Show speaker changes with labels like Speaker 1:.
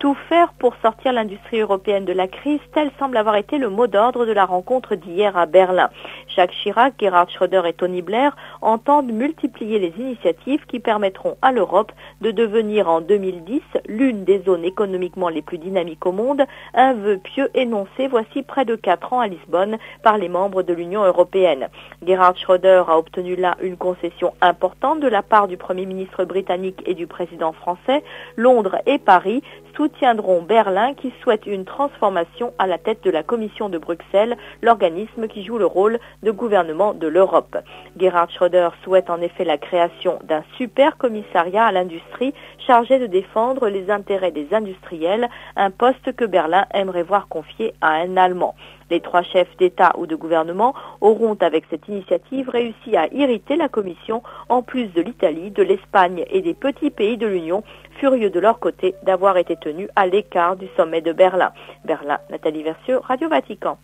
Speaker 1: Tout faire pour sortir l'industrie européenne de la crise, tel semble avoir été le mot d'ordre de la rencontre d'hier à Berlin. Jacques Chirac, Gerhard Schröder et Tony Blair entendent multiplier les initiatives qui permettront à l'Europe de devenir en 2010 l'une des zones économiquement les plus dynamiques au monde, un vœu pieux énoncé voici près de 4 ans à Lisbonne par les membres de l'Union européenne. Gerhard Schröder a obtenu là une concession importante de la part du Premier ministre britannique et du président français. Londres et Paris soutiendront Berlin qui souhaite une transformation à la tête de la Commission de Bruxelles, l'organisme qui joue le rôle de gouvernement de l'Europe. Gerhard Schröder souhaite en effet la création d'un super commissariat à l'industrie chargé de défendre les intérêts des industriels, un poste que Berlin aimerait voir confié à un Allemand. Les 3 chefs d'État ou de gouvernement auront avec cette initiative réussi à irriter la Commission, en plus de l'Italie, de l'Espagne et des petits pays de l'Union, furieux de leur côté d'avoir été tenus à l'écart du sommet de Berlin. Berlin, Nathalie Versieux, Radio Vatican.